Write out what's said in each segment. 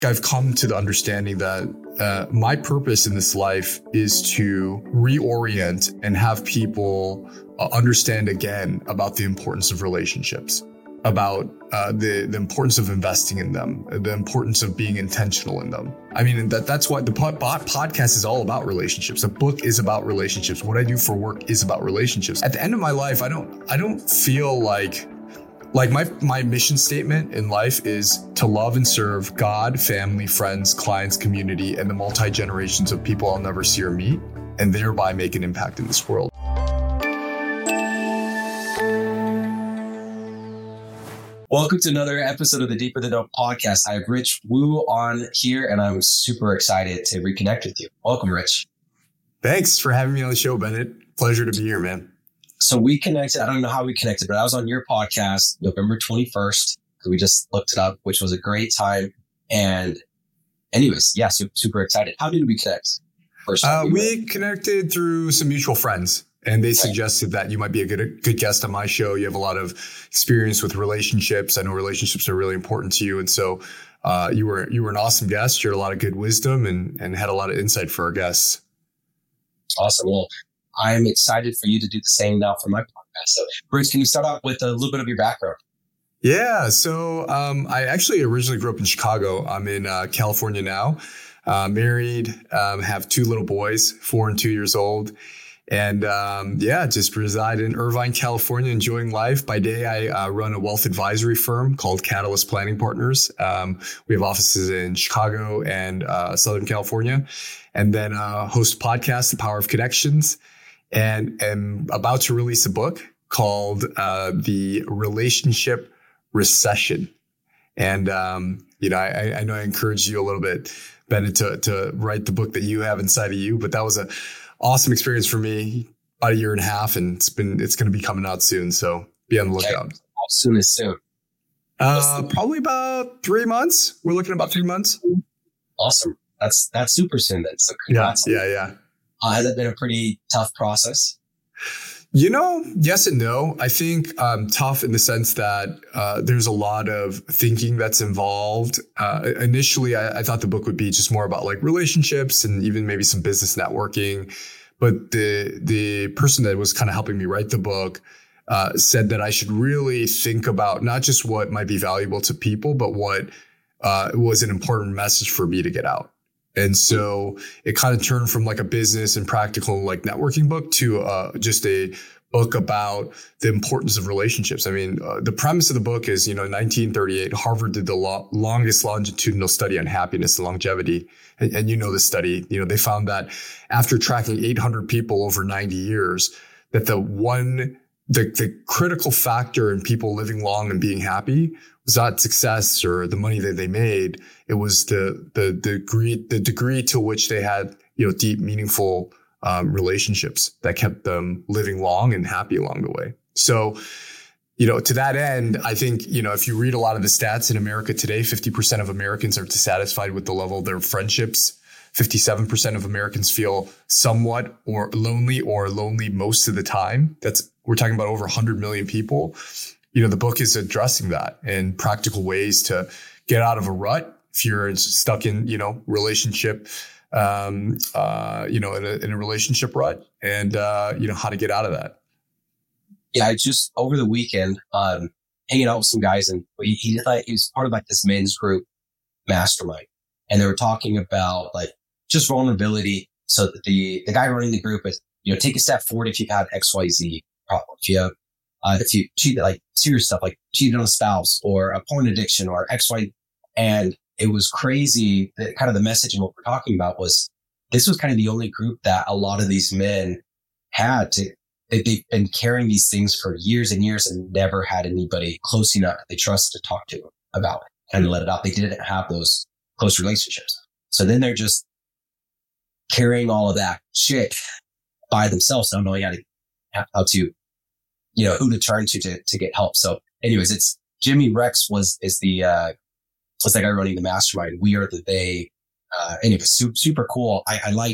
I've come to the understanding that my purpose in this life is to reorient and have people understand again about the importance of relationships, about the importance of investing in them, the importance of being intentional in them. I mean, that's why the podcast is all about relationships. The book is about relationships. What I do for work is about relationships. At the end of my life, I don't feel like my mission statement in life is to love and serve God, family, friends, clients, community, and the multi-generations of people I'll never see or meet, and thereby make an impact in this world. Welcome to another episode of the Deeper Than Dope podcast. I have Rich Wu on here, and I'm super excited to reconnect with you. Welcome, Rich. Thanks for having me on the show, Bennett. Pleasure to be here, man. So we connected. I don't know how we connected, but I was on your podcast November 21st. We just looked it up, which was a great time. And anyways, yeah, super excited. How did we connect? First we connected through some mutual friends, and they suggested that you might be a good guest on my show. You have a lot of experience with relationships. I know relationships are really important to you. And so you were an awesome guest. You had a lot of good wisdom and had a lot of insight for our guests. Awesome. Well, I'm excited for you to do the same now for my podcast. So, Bruce, can you start off with a little bit of your background? Yeah. So I actually originally grew up in Chicago. I'm in California now, married, have two little boys, 4 and 2 years old. And just reside in Irvine, California, enjoying life. By day, I run a wealth advisory firm called Catalyst Planning Partners. We have offices in Chicago and Southern California, and then host a podcast, The Power of Connections. And am about to release a book called The Relationship Recession. And, I know I encouraged you a little bit, Bennett, to write the book that you have inside of you. But that was an awesome experience for me, about 1.5 years, and it's going to be coming out soon. So be on the lookout. Okay. How soon is soon? Probably about 3 months. We're looking at about 3 months. Awesome. That's super soon then. So congrats. Yeah. Has it been a pretty tough process? Yes and no. I think tough in the sense that there's a lot of thinking that's involved. Initially, I thought the book would be just more about like relationships and even maybe some business networking. But the person that was kind of helping me write the book said that I should really think about not just what might be valuable to people, but what was an important message for me to get out. And so it kind of turned from like a business and practical like networking book to just a book about the importance of relationships. I mean, the premise of the book is, in 1938, Harvard did the longest longitudinal study on happiness and longevity. And this study, they found that after tracking 800 people over 90 years, that the critical factor in people living long and being happy was not success or the money that they made. It was the degree to which they had, deep, meaningful relationships that kept them living long and happy along the way. So, to that end, I think, if you read a lot of the stats in America today, 50% of Americans are dissatisfied with the level of their friendships. 57% of Americans feel somewhat or lonely most of the time. We're talking about over 100 million people. The book is addressing that and practical ways to get out of a rut if you're stuck in, relationship, in a relationship rut, and how to get out of that. Yeah, I just over the weekend hanging out with some guys, and he was part of like this men's group mastermind, and they were talking about like just vulnerability. So that the guy running the group is, take a step forward if you've had XYZ problem. If you cheat, like serious stuff, like cheated on a spouse or a porn addiction or XY. And it was crazy that kind of the message and what we're talking about was this was kind of the only group that a lot of these men they've been carrying these things for years and years and never had anybody close enough that they trust to talk to about it and let it out. They didn't have those close relationships. So then they're just carrying all of that shit by themselves, not knowing how to who to turn to get help. So anyways, it's Jimmy Rex was the guy running the mastermind. We are the they. Anyway, super cool.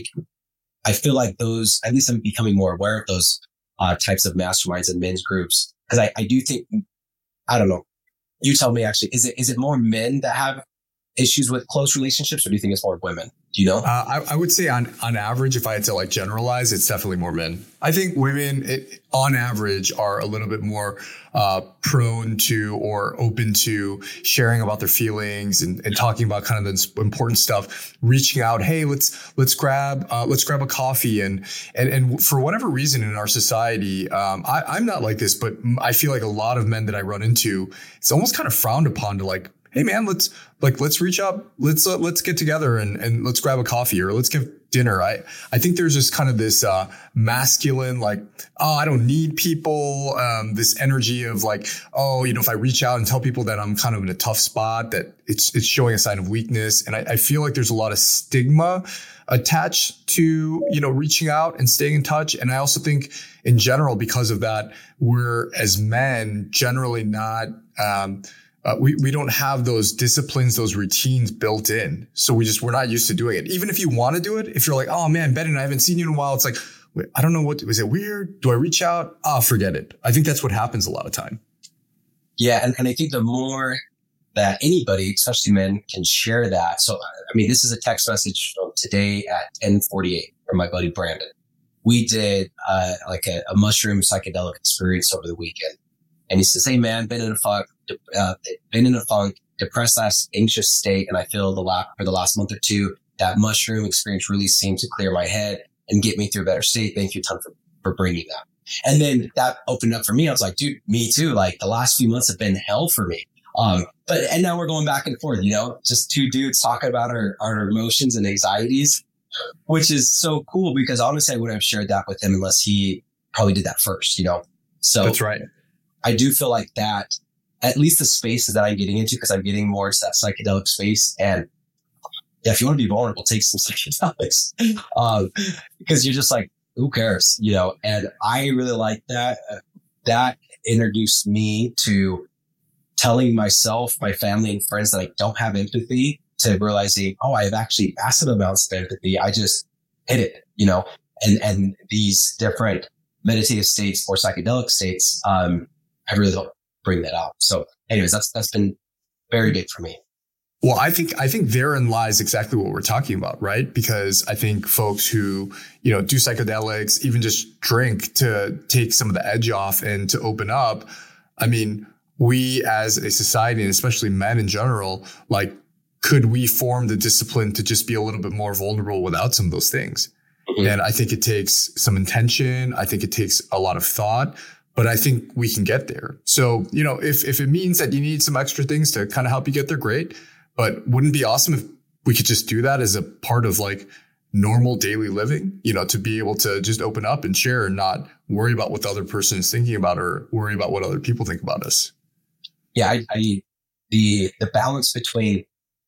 I feel like those, at least I'm becoming more aware of those types of masterminds and men's groups. Cause I do think, I don't know. You tell me actually, is it more men that have issues with close relationships, or do you think it's more women? Do you know? I would say on average, if I had to like generalize, it's definitely more men. I think women, on average, are a little bit more prone to or open to sharing about their feelings and talking about kind of the important stuff, reaching out. Hey, let's grab a coffee. And for whatever reason in our society, I'm not like this, but I feel like a lot of men that I run into, it's almost kind of frowned upon to like, hey man, let's reach out. Let's get together and let's grab a coffee or let's give dinner. I think there's just kind of this masculine, like, oh, I don't need people. This energy of like, oh, if I reach out and tell people that I'm kind of in a tough spot, that it's showing a sign of weakness. And I feel like there's a lot of stigma attached to, reaching out and staying in touch. And I also think in general, because of that, we're as men generally not, we don't have those disciplines, those routines built in. So we're not used to doing it. Even if you want to do it, if you're like, oh man, Ben and I haven't seen you in a while. It's like, wait, I don't know is it weird? Do I reach out? Forget it. I think that's what happens a lot of time. Yeah. And I think the more that anybody, especially men, can share that. So, I mean, this is a text message from today at 10:48 from my buddy Brandon. We did like a mushroom psychedelic experience over the weekend. And he says, hey man, been in a funk, depressed, anxious state. And I feel for the last month or two, that mushroom experience really seemed to clear my head and get me through a better state. Thank you a ton for bringing that. And then that opened up for me. I was like, dude, me too. Like the last few months have been hell for me. And now we're going back and forth, just two dudes talking about our emotions and anxieties, which is so cool because honestly, I wouldn't have shared that with him unless he probably did that first, So that's right. I do feel like that, at least the spaces that I'm getting into, because I'm getting more into that psychedelic space. And yeah, if you want to be vulnerable, take some psychedelics, because you're just like, who cares, and I really like that. That introduced me to telling myself, my family and friends that I don't have empathy, to realizing, oh, I have actually massive amounts of empathy. I just hit it, and these different meditative states or psychedelic states, I really don't bring that out. So anyways, that's been very big for me. Well, I think therein lies exactly what we're talking about, right? Because I think folks who, do psychedelics, even just drink to take some of the edge off and to open up. I mean, we as a society, and especially men in general, like, could we form the discipline to just be a little bit more vulnerable without some of those things? Mm-hmm. And I think it takes some intention. I think it takes a lot of thought. But I think we can get there. So, if it means that you need some extra things to kind of help you get there, great. But wouldn't it be awesome if we could just do that as a part of like normal daily living, to be able to just open up and share and not worry about what the other person is thinking about or worry about what other people think about us. Yeah. The balance between,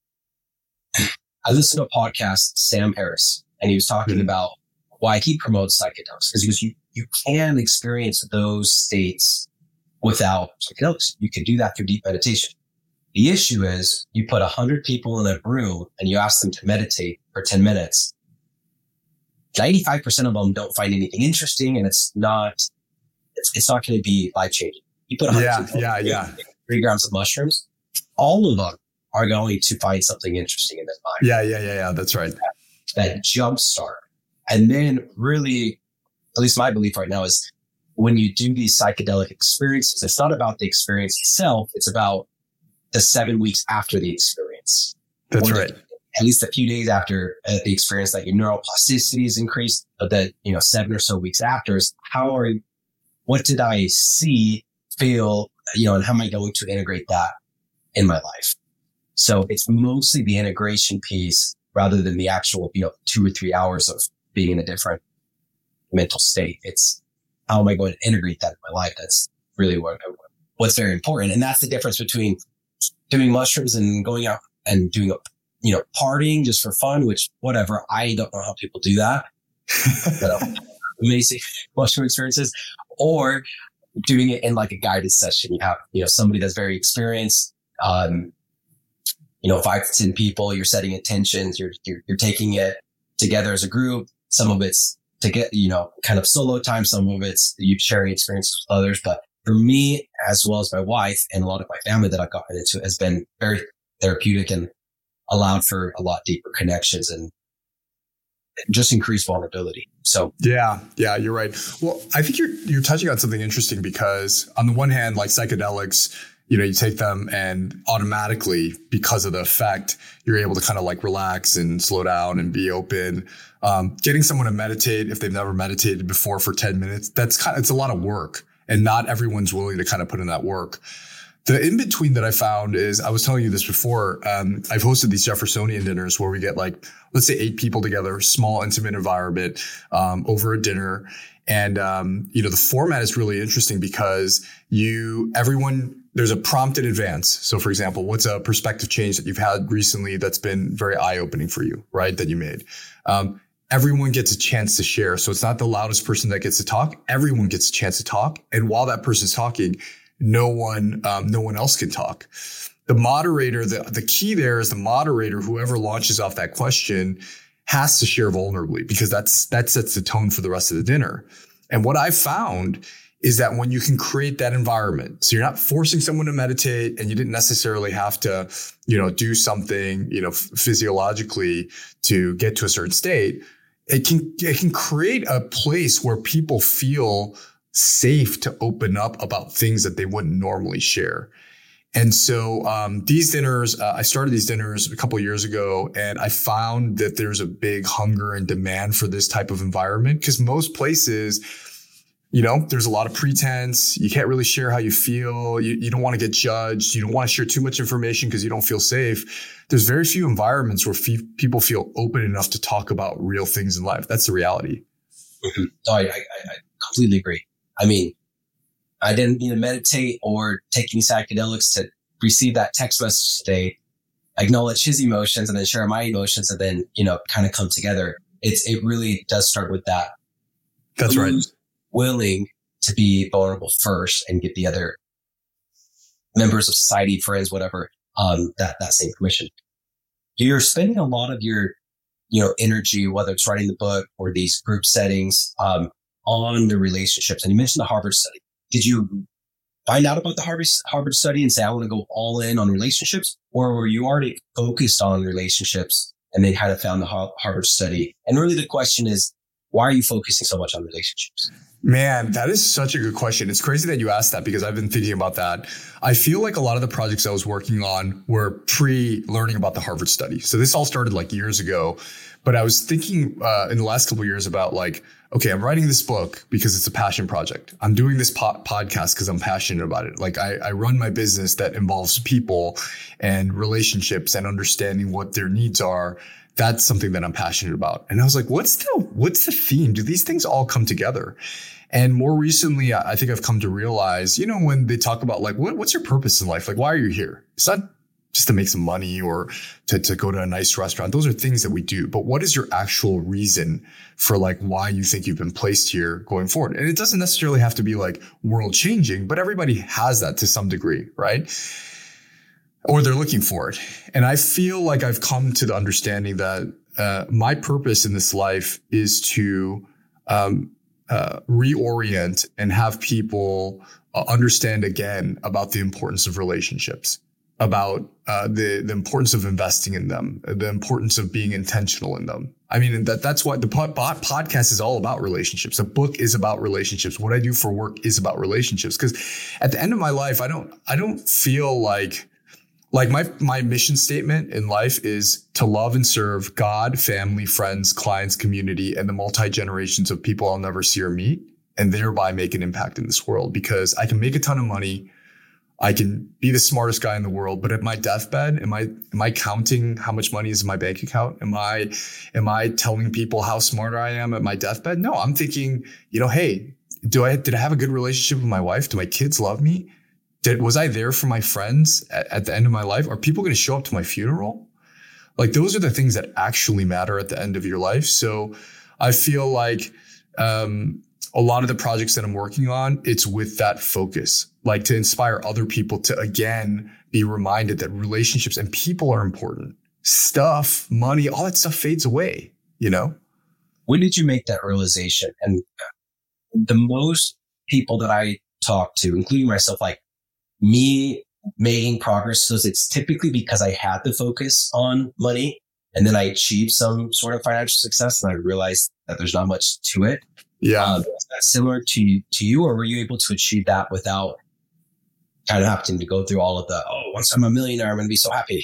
I listened to a podcast, Sam Harris, and he was talking about why he promotes psychedelics, because he goes, you can experience those states without psychedelics. You can do that through deep meditation. The issue is you put 100 people in a room and you ask them to meditate for 10 minutes. 95% of them don't find anything interesting, and it's not going to be life changing. You put 100 people 3 grams of mushrooms, all of them are going to find something interesting in their life. Yeah. That's right. That jump start. And then really, at least my belief right now is when you do these psychedelic experiences, it's not about the experience itself. It's about the 7 weeks after the experience. That's right. At least a few days after the experience, that your neuroplasticity is increased, but that, 7 or so weeks after is what did I see, feel, and how am I going to integrate that in my life? So it's mostly the integration piece rather than the actual, 2 or 3 hours of being in a different mental state. It's how am I going to integrate that in my life? That's really what's very important. And that's the difference between doing mushrooms and going out and doing partying just for fun, which whatever. I don't know how people do that. Amazing mushroom experiences, or doing it in like a guided session. You have, somebody that's very experienced, 5 to 10 people, you're setting intentions, you're taking it together as a group. Some of it's to get, kind of solo time. Some of it's you sharing experiences with others. But for me, as well as my wife and a lot of my family that I've gotten into, has been very therapeutic and allowed for a lot deeper connections and just increased vulnerability. So yeah, you're right. Well, I think you're touching on something interesting because on the one hand, like psychedelics, you take them and automatically, because of the effect, you're able to kind of like relax and slow down and be open. Getting someone to meditate if they've never meditated before for 10 minutes, it's a lot of work, and not everyone's willing to kind of put in that work. The in-between that I found is, I was telling you this before, I've hosted these Jeffersonian dinners where we get like, let's say 8 people together, small, intimate environment, over a dinner. And, the format is really interesting because there's a prompt in advance. So for example, what's a perspective change that you've had recently that's been very eye-opening for you, right? That you made. Everyone gets a chance to share. So it's not the loudest person that gets to talk. Everyone gets a chance to talk. And while that person's talking, no one else can talk. The moderator, the key there is the moderator, whoever launches off that question, has to share vulnerably, because that sets the tone for the rest of the dinner. And what I found is that when you can create that environment, so you're not forcing someone to meditate, and you didn't necessarily have to, do something, physiologically to get to a certain state, it can create a place where people feel safe to open up about things that they wouldn't normally share. And so these dinners, I started these dinners a couple of years ago, and I found that there's a big hunger and demand for this type of environment, because most places, there's a lot of pretense. You can't really share how you feel. You don't want to get judged. You don't want to share too much information because you don't feel safe. There's very few environments where people feel open enough to talk about real things in life. That's the reality. Mm-hmm. No, I completely agree. I mean, I didn't need to meditate or take any psychedelics to receive that text message today, acknowledge his emotions, and then share my emotions, and then, kind of come together. It really does start with that. That's right. Willing to be vulnerable first and get the other members of society, friends, whatever, that same permission. You're spending a lot of your, energy, whether it's writing the book or these group settings, on the relationships. And you mentioned the Harvard study. Did you find out about the Harvard study and say, I want to go all in on relationships? Or were you already focused on relationships and then kind of found the Harvard study? And really the question is, why are you focusing so much on relationships? Man, that is such a good question. It's crazy that you asked that, because I've been thinking about that. I feel like a lot of the projects I was working on were pre-learning about the Harvard study. So this all started like years ago, but I was thinking in the last couple of years about like, okay, I'm writing this book because it's a passion project. I'm doing this podcast because I'm passionate about it. Like I run my business that involves people and relationships and understanding what their needs are. That's something that I'm passionate about. And I was like, what's the theme? Do these things all come together? And more recently, I think I've come to realize, when they talk about like, what's your purpose in life? Like, why are you here? It's not just to make some money or to go to a nice restaurant. Those are things that we do. But what is your actual reason for like why you think you've been placed here going forward? And it doesn't necessarily have to be like world changing, but everybody has that to some degree, right? Or they're looking for it. And I feel like I've come to the understanding that my purpose in this life is to reorient and have people understand again about the importance of relationships, about the importance of investing in them, the importance of being intentional in them. I mean, that's what the podcast is all about: relationships. The book is about relationships. What I do for work is about relationships. Because at the end of my life, I don't feel like my mission statement in life is to love and serve God, family, friends, clients, community, and the multi-generations of people I'll never see or meet, and thereby make an impact in this world. Because I can make a ton of money, I can be the smartest guy in the world, but at my deathbed, am I counting how much money is in my bank account? Am I telling people how smart I am at my deathbed? No, I'm thinking, hey, did I have a good relationship with my wife? Do my kids love me? Was I there for my friends at the end of my life? Are people going to show up to my funeral? Like, those are the things that actually matter at the end of your life. So I feel like a lot of the projects that I'm working on, it's with that focus, like to inspire other people to, again, be reminded that relationships and people are important. Stuff, money, all that stuff fades away, When did you make that realization? And the most people that I talk to, including myself, like, me making progress. So it's typically because I had to focus on money and then I achieved some sort of financial success and I realized that there's not much to it. Yeah. Is that similar to you, or were you able to achieve that without kind of having to go through all of the, once I'm a millionaire, I'm going to be so happy?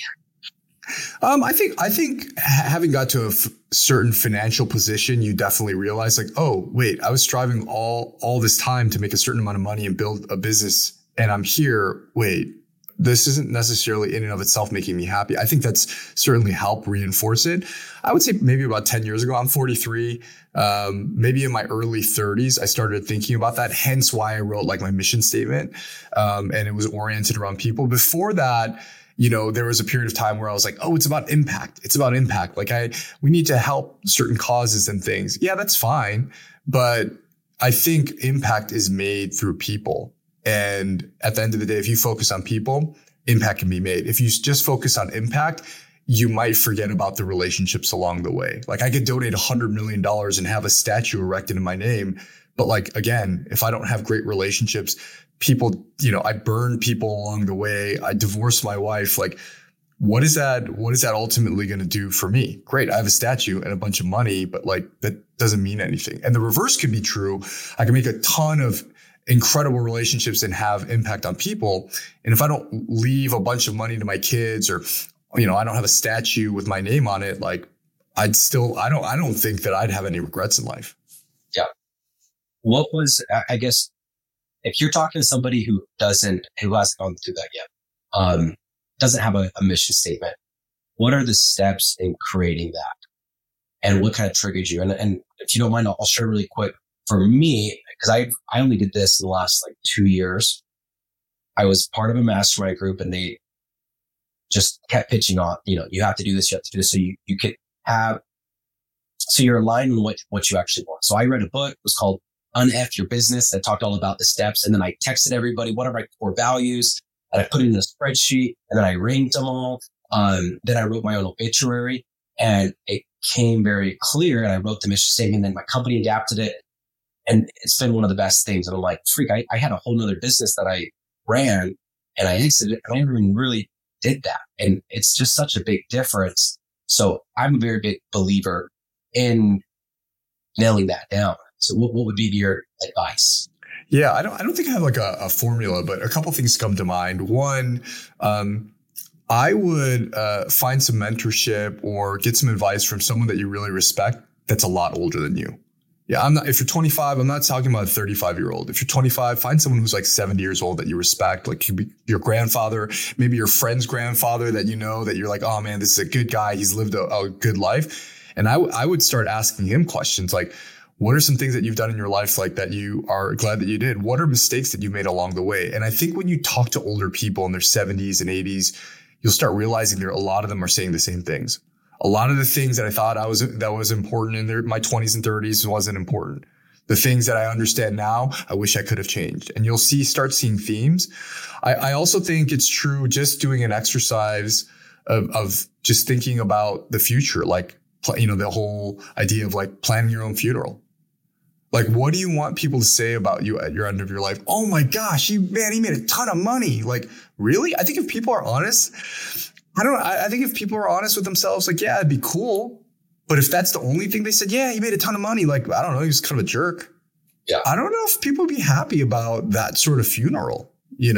I think having got to a certain financial position, you definitely realize like, oh, wait, I was striving all this time to make a certain amount of money and build a business. And I'm here. Wait, this isn't necessarily in and of itself making me happy. I think that's certainly helped reinforce it. I would say maybe about 10 years ago, I'm 43. Maybe in my early 30s, I started thinking about that. Hence why I wrote like my mission statement. And it was oriented around people. Before that, there was a period of time where I was like, oh, it's about impact. It's about impact. Like we need to help certain causes and things. Yeah, that's fine. But I think impact is made through people. And at the end of the day, if you focus on people, impact can be made. If you just focus on impact, you might forget about the relationships along the way. Like I could donate $100 million and have a statue erected in my name. But like, again, if I don't have great relationships, people, I burn people along the way. I divorced my wife. Like, what is that ultimately going to do for me? Great. I have a statue and a bunch of money, but like that doesn't mean anything. And the reverse could be true. I can make a ton of incredible relationships and have impact on people. And if I don't leave a bunch of money to my kids or, I don't have a statue with my name on it, like I don't think that I'd have any regrets in life. Yeah. What was, I guess, if you're talking to somebody who hasn't gone through that yet, doesn't have a mission statement, what are the steps in creating that? And what kind of triggered you? And if you don't mind, I'll share really quick. For me, because I only did this in the last like 2 years. I was part of a mastermind group and they just kept pitching on, you have to do this, you have to do this. So you could have, so you're aligned on what you actually want. So I read a book, it was called Un-F Your Business, that talked all about the steps. And then I texted everybody, what are my core values? And I put it in a spreadsheet and then I ranked them all. Then I wrote my own obituary and it came very clear. And I wrote the mission statement, and then my company adapted it. And it's been one of the best things. And I'm like, freak, I had a whole nother business that I ran and I exited and I never even really did that. And it's just such a big difference. So I'm a very big believer in nailing that down. So what would be your advice? Yeah, I don't think I have like a formula, but a couple things come to mind. One, I would find some mentorship or get some advice from someone that you really respect that's a lot older than you. Yeah, if you're 25, I'm not talking about a 35-year-old. If you're 25, find someone who's like 70 years old that you respect, like your grandfather, maybe your friend's grandfather that that you're like, oh man, this is a good guy. He's lived a good life. And I would start asking him questions like, what are some things that you've done in your life like that you are glad that you did? What are mistakes that you made along the way? And I think when you talk to older people in their 70s and 80s, you'll start realizing a lot of them are saying the same things. A lot of the things that I thought that was important in my 20s and 30s wasn't important. The things that I understand now, I wish I could have changed. And you'll start seeing themes. I also think it's true just doing an exercise of just thinking about the future, like, the whole idea of like planning your own funeral. Like, what do you want people to say about you at your end of your life? Oh my gosh, he made a ton of money. Like, really? I think if people are honest, I think if people are honest with themselves, like, yeah, it'd be cool. But if that's the only thing they said, yeah, he made a ton of money. Like, I don't know, he was kind of a jerk. Yeah. I don't know if people would be happy about that sort of funeral,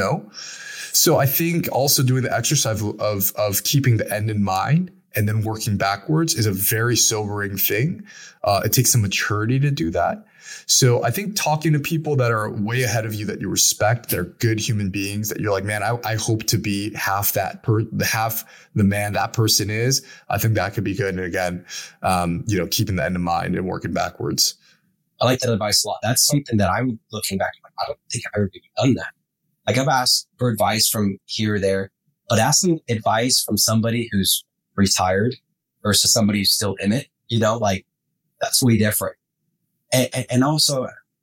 So I think also doing the exercise of keeping the end in mind and then working backwards is a very sobering thing. It takes some maturity to do that. So I think talking to people that are way ahead of you, that you respect, that are good human beings, that you're like, man, I hope to be half the man that person is. I think that could be good. And again, keeping the end in mind and working backwards. I like that advice a lot. That's something that I'm looking back. I don't think I've ever done that. Like, I've asked for advice from here or there, but asking advice from somebody who's retired versus somebody who's still in it, that's way different. And also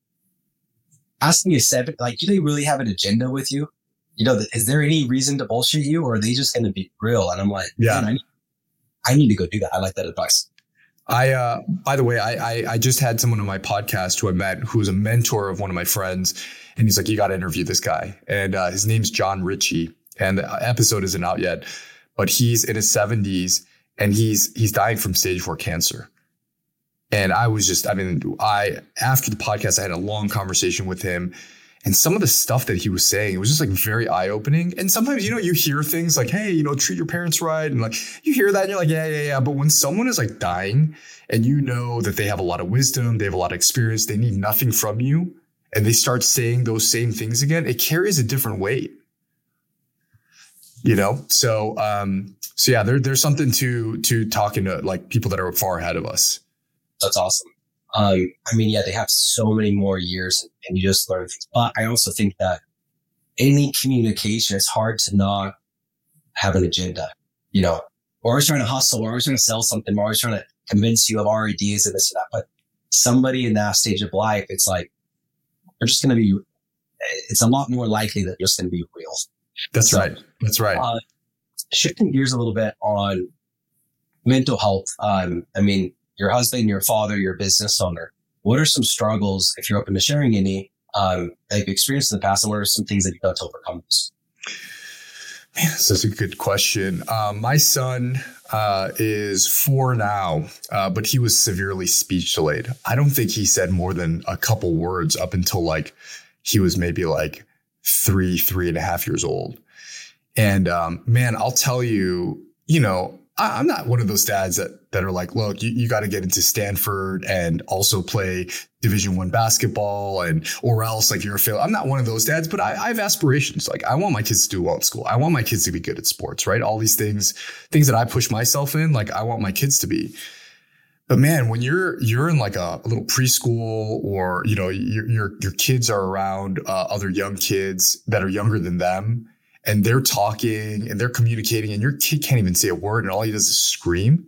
asking do they really have an agenda with you? Is there any reason to bullshit you, or are they just going to be real? And I'm like, yeah, man, I need to go do that. I like that advice. By the way, I just had someone on my podcast who I met who was a mentor of one of my friends, and he's like, you got to interview this guy. And his name's John Ritchie. and the episode isn't out yet, but he's in his 70s and he's dying from stage 4 cancer. And I was just, after the podcast, I had a long conversation with him, and some of the stuff that he was saying, it was just like very eye-opening. And sometimes, you hear things like, hey, treat your parents right. And like, you hear that and you're like, yeah. But when someone is like dying and you know that they have a lot of wisdom, they have a lot of experience, they need nothing from you, and they start saying those same things again, it carries a different weight. So yeah, there's something to talking to like people that are far ahead of us. That's awesome. They have so many more years and you just learn things. But I also think that any communication, it's hard to not have an agenda. We're always trying to hustle. We're always trying to sell something. We're always trying to convince you of our ideas and this and that. But somebody in that stage of life, it's like, it's a lot more likely that you're just going to be real. That's right. Shifting gears a little bit on mental health. Your husband, your father, your business owner. What are some struggles, if you're open to sharing any, that you've experienced in the past, and what are some things that you've done to overcome this? Man, this is a good question. My son is 4 now, but he was severely speech delayed. I don't think he said more than a couple words up until like he was maybe like 3.5 years old. And man, I'll tell you, I'm not one of those dads that are like, look, you got to get into Stanford and also play Division I basketball or else like you're a failure. I'm not one of those dads, but I have aspirations. Like I want my kids to do well in school. I want my kids to be good at sports, right? All these things that I push myself in, like I want my kids to be. But man, when you're in like a little preschool or, your kids are around other young kids that are younger than them, and they're talking and they're communicating and your kid can't even say a word and all he does is scream.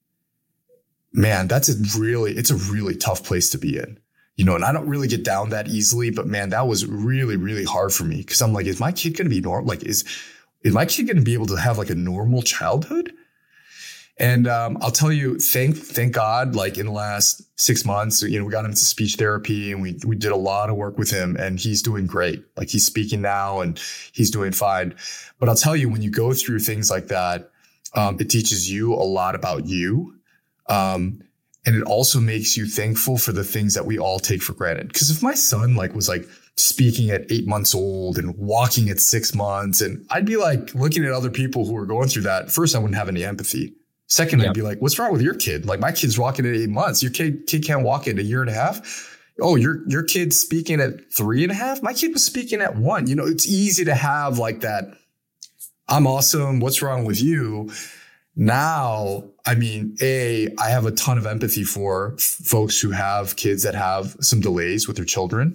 Man, it's a really tough place to be in, and I don't really get down that easily, but man, that was really, really hard for me. Cause I'm like, is my kid going to be normal? Like, is my kid going to be able to have like a normal childhood? And, I'll tell you, thank God, like in the last 6 months, we got him to speech therapy and we did a lot of work with him and he's doing great. Like he's speaking now and he's doing fine. But I'll tell you, when you go through things like that, it teaches you a lot about you. And it also makes you thankful for the things that we all take for granted. Cause if my son was speaking at 8 months old and walking at 6 months, and I'd be like looking at other people who are going through that. First, I wouldn't have any empathy. Second, I'd be like, what's wrong with your kid? Like my kid's walking at 8 months. Your kid can't walk at 1.5 years. Oh, your kid's speaking at 3.5. My kid was speaking at 1. It's easy to have like that. I'm awesome. What's wrong with you? Now, I have a ton of empathy for folks who have kids that have some delays with their children.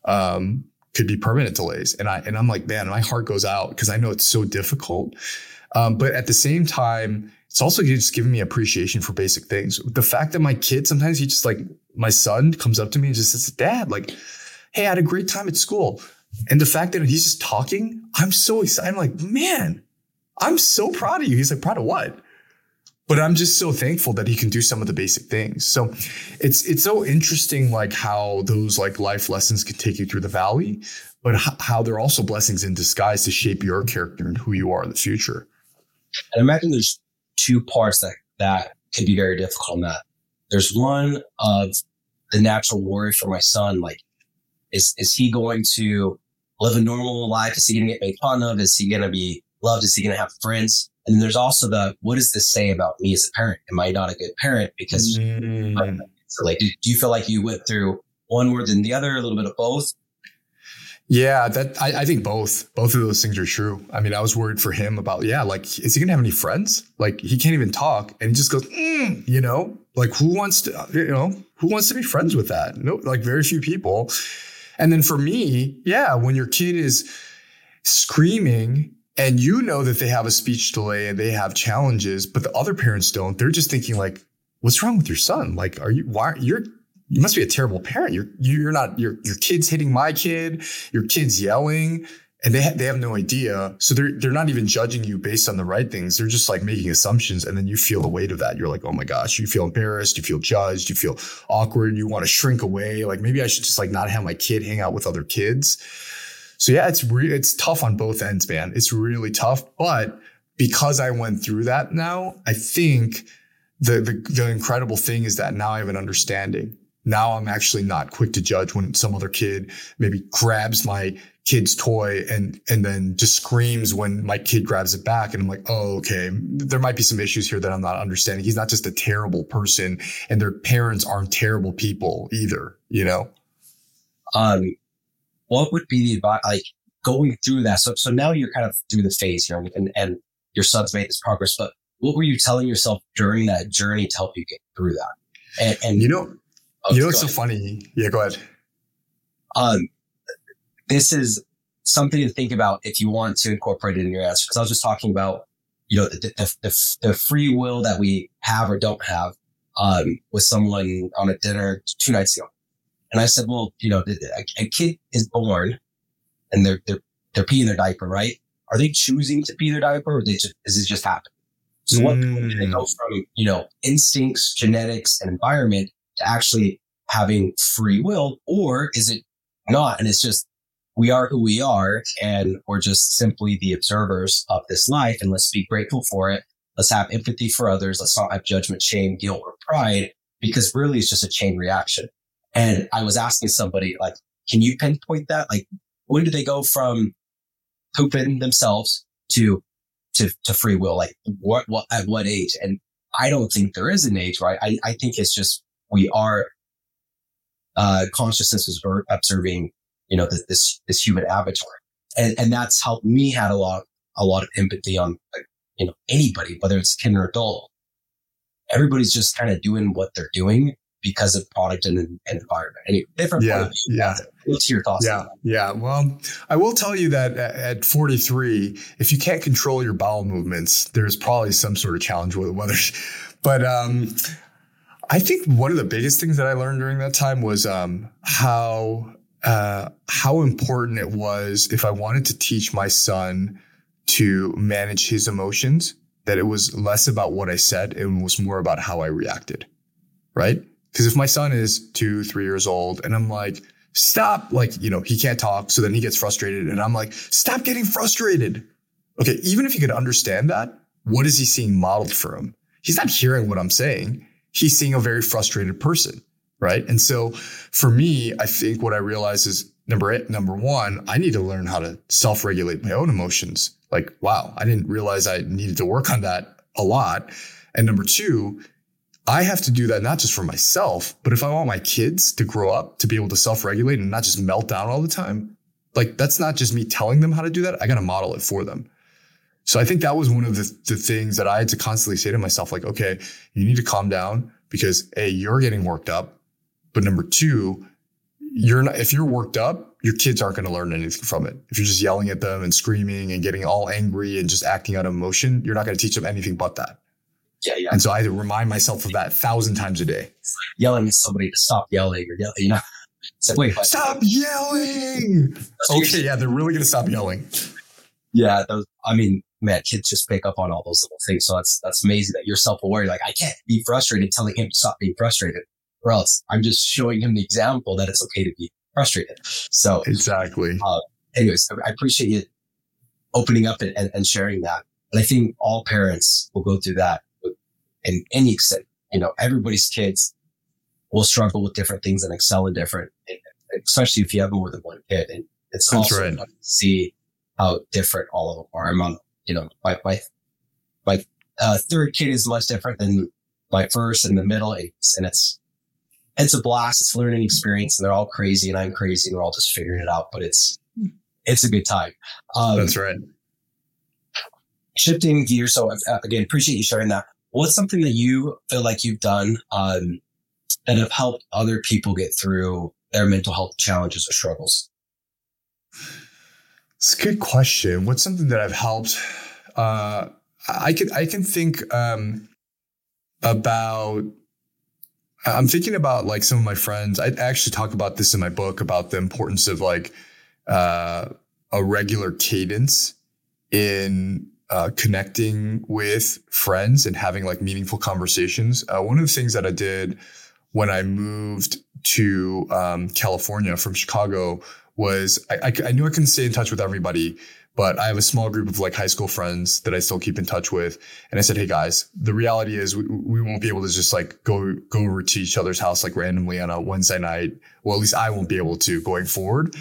Could be permanent delays. And I'm like, man, my heart goes out because I know it's so difficult. But at the same time, it's also just giving me appreciation for basic things. The fact that my kid, sometimes he just my son comes up to me and just says, Dad, like, hey, I had a great time at school. And the fact that he's just talking, I'm so excited. I'm like, man, I'm so proud of you. He's like, proud of what? But I'm just so thankful that he can do some of the basic things. So it's so interesting, like how those like life lessons can take you through the valley, but how they're also blessings in disguise to shape your character and who you are in the future. And imagine there's 2 parts that could be very difficult in that. There's one of the natural worry for my son. Like, is he going to live a normal life? Is he going to get made fun of? Is he going to be loved? Is he going to have friends? And then there's also what does this say about me as a parent? Am I not a good parent? Because like, do you feel like you went through one more than the other, a little bit of both? Yeah, I think both of those things are true. I was worried for him about, like, is he going to have any friends? Like he can't even talk and he just goes, like who wants to be friends with that? No, like very few people. And then for me, when your kid is screaming and that they have a speech delay and they have challenges, but the other parents don't, they're just thinking like, what's wrong with your son? Like, you must be a terrible parent. You're not, your kid's hitting my kid, your kid's yelling, and they have no idea. So they're not even judging you based on the right things. They're just like making assumptions. And then you feel the weight of that. You're like, oh my gosh, you feel embarrassed. You feel judged. You feel awkward. You want to shrink away. Like maybe I should just like not have my kid hang out with other kids. So yeah, it's tough on both ends, man. It's really tough. But because I went through that now, I think the incredible thing is that now I have an understanding. Now I'm actually not quick to judge when some other kid maybe grabs my kid's toy and then just screams when my kid grabs it back. And I'm like, oh, okay, there might be some issues here that I'm not understanding. He's not just a terrible person, and their parents aren't terrible people either, you know? What would be the advice, like going through that? So now you're kind of through the phase here and your son's made this progress, but what were you telling yourself during that journey to help you get through that? And it's so funny. Yeah, go ahead. This is something to think about if you want to incorporate it in your answer. Because I was just talking about, the free will that we have or don't have, with someone on a dinner 2 nights ago. And I said, well, a kid is born and they're peeing their diaper, right? Are they choosing to pee their diaper, or does it just happen? So what do they go from, instincts, genetics, and environment to actually having free will, or is it not? And it's just, we are who we are, and we're just simply the observers of this life. And let's be grateful for it. Let's have empathy for others. Let's not have judgment, shame, guilt, or pride, because really it's just a chain reaction. And I was asking somebody, like, can you pinpoint that? Like, when do they go from pooping themselves to free will? Like what at what age? And I don't think there is an age, right? I think it's just, we are, consciousness is observing, this human avatar. And that's helped me had a lot of empathy on, anybody, whether it's a kid or adult. Everybody's just kind of doing what they're doing because of product and environment. Anyway, different. Yeah. What's your thoughts? Yeah. Well, I will tell you that at 43, if you can't control your bowel movements, there's probably some sort of challenge with whether. But I think one of the biggest things that I learned during that time was how important it was, if I wanted to teach my son to manage his emotions, that it was less about what I said and was more about how I reacted. Right? Because if my son is 2-3 years old and I'm like, stop, he can't talk. So then he gets frustrated and I'm like, stop getting frustrated. Okay. Even if you could understand that, what is he seeing modeled for him? He's not hearing what I'm saying. He's seeing a very frustrated person. Right. And so for me, I think what I realized is number one, I need to learn how to self-regulate my own emotions. Like, wow, I didn't realize I needed to work on that a lot. And number two, I have to do that not just for myself, but if I want my kids to grow up to be able to self-regulate and not just melt down all the time, like that's not just me telling them how to do that. I got to model it for them. So I think that was one of the things that I had to constantly say to myself, like, okay, you need to calm down because A, you're getting worked up. But number two, if you're worked up, your kids aren't going to learn anything from it. If you're just yelling at them and screaming and getting all angry and just acting out of emotion, you're not going to teach them anything but that. Yeah. And so I had to remind myself of that 1,000 times a day. Yelling at somebody to stop yelling or yelling, It's like, wait, stop yelling. Okay. Yeah. They're really going to stop yelling. Yeah. Kids just pick up on all those little things. So that's amazing that you're self-aware. Like, I can't be frustrated, telling him to stop being frustrated, or else I'm just showing him the example that it's okay to be frustrated. So exactly. Anyways, I appreciate you opening up and sharing that. And I think all parents will go through that in any extent. Everybody's kids will struggle with different things and excel in different, especially if you have more than one kid. And it's That's also right. fun to see how different all of them are. I'm on, my third kid is much different than my first and the middle. And it's a blast. It's a learning experience, and they're all crazy and I'm crazy and we're all just figuring it out, but it's a good time. That's right. Shifting gears. So again, appreciate you sharing that. What's something that you feel like you've done, that have helped other people get through their mental health challenges or struggles? It's a good question. What's something that I've helped? I can think, about, I'm thinking about like some of my friends. I actually talk about this in my book about the importance of like, a regular cadence in, connecting with friends and having like meaningful conversations. One of the things that I did when I moved to California from Chicago was I knew I couldn't stay in touch with everybody, but I have a small group of like high school friends that I still keep in touch with. And I said, hey guys, the reality is we won't be able to just like go over to each other's house like randomly on a Wednesday night. Well, at least I won't be able to going forward.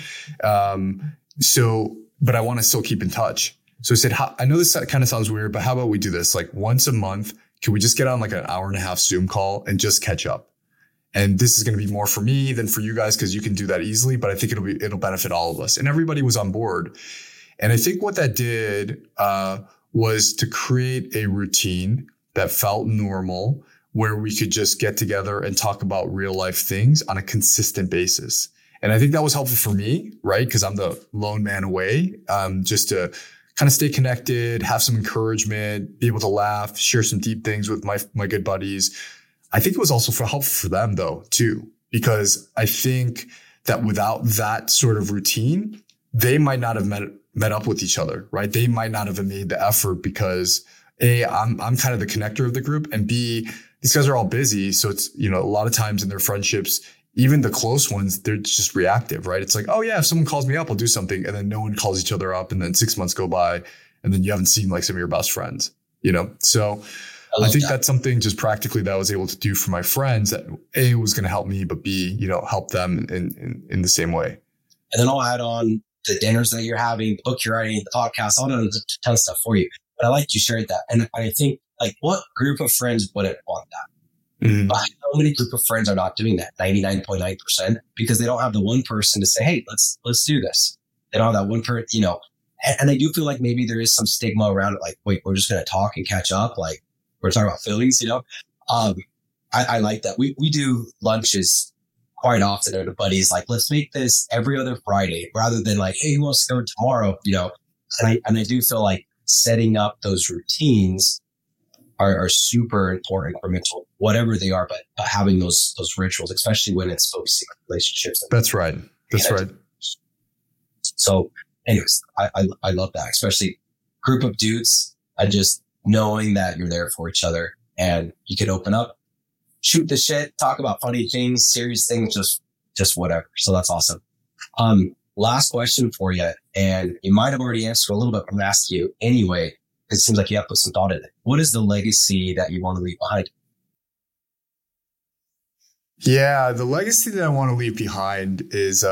But I want to still keep in touch. So I said, I know this kind of sounds weird, but how about we do this? Like once a month, can we just get on like an hour and a half Zoom call and just catch up? And this is going to be more for me than for you guys because you can do that easily, but I think it'll benefit all of us. And everybody was on board. And I think what that did was to create a routine that felt normal, where we could just get together and talk about real life things on a consistent basis. And I think that was helpful for me, right? Because I'm the lone man away, just to kind of stay connected, have some encouragement, be able to laugh, share some deep things with my good buddies. I think it was also helpful for them though, too, because I think that without that sort of routine, they might not have met up with each other, right? They might not have made the effort because A, I'm kind of the connector of the group, and B, these guys are all busy. So it's, a lot of times in their friendships, even the close ones, they're just reactive, right? It's like, oh yeah, if someone calls me up, I'll do something. And then no one calls each other up. And then 6 months go by and then you haven't seen like some of your best friends, So I think that's something just practically that I was able to do for my friends that A, was going to help me, but B, help them in the same way. And then I'll add on the dinners that you're having, the book you're writing, the podcast, I'll do a ton of stuff for you. But I like you shared that. And I think like what group of friends wouldn't want that? Mm-hmm. But how many group of friends are not doing that? 99.9%, because they don't have the one person to say, hey, let's do this. They don't have that one person, and I do feel like maybe there is some stigma around it. Like, wait, we're just going to talk and catch up. Like we're talking about feelings, I like that. We do lunches quite often with buddies. Like, let's make this every other Friday rather than like, hey, who wants to go tomorrow? And I do feel like setting up those routines are super important for mental, whatever they are, but having those rituals, especially when it's focusing on relationships. That's right. That's right. So anyways, I love that, especially group of dudes, and just knowing that you're there for each other and you can open up, shoot the shit, talk about funny things, serious things, just whatever. So that's awesome. Last question for you, and you might have already answered a little bit, but I'm going to ask you anyway. It seems like you have put some thought in it. What is the legacy that you want to leave behind? Yeah, the legacy that I want to leave behind is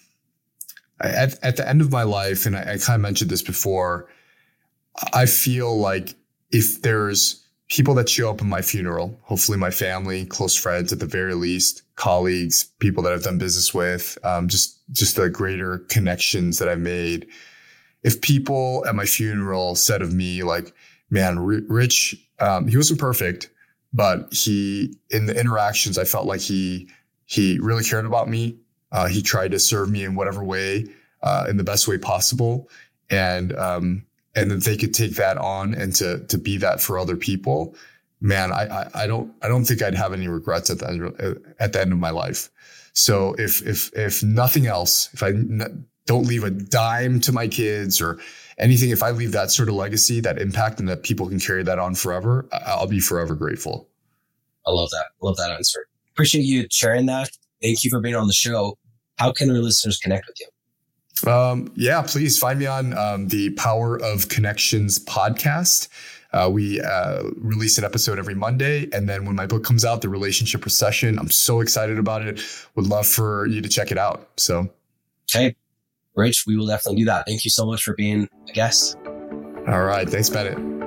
at the end of my life, and I kind of mentioned this before, I feel like if there's people that show up in my funeral, hopefully my family, close friends at the very least, colleagues, people that I've done business with, just the greater connections that I've made. If people at my funeral said of me, like, man, Rich, he wasn't perfect, but in the interactions, I felt like he really cared about me. He tried to serve me in whatever way, in the best way possible. And that they could take that on and to be that for other people. Man, I don't think I'd have any regrets at the end of my life. So if nothing else, if I don't leave a dime to my kids or anything, if I leave that sort of legacy, that impact, and that people can carry that on forever, I'll be forever grateful. I love that. Love that answer. Appreciate you sharing that. Thank you for being on the show. How can our listeners connect with you? Yeah, please find me on the Power of Connections podcast. We release an episode every Monday. And then when my book comes out, The Relationship Recession, I'm so excited about it. Would love for you to check it out. So, okay. Rich, we will definitely do that. Thank you so much for being a guest. All right. Thanks, Bennett.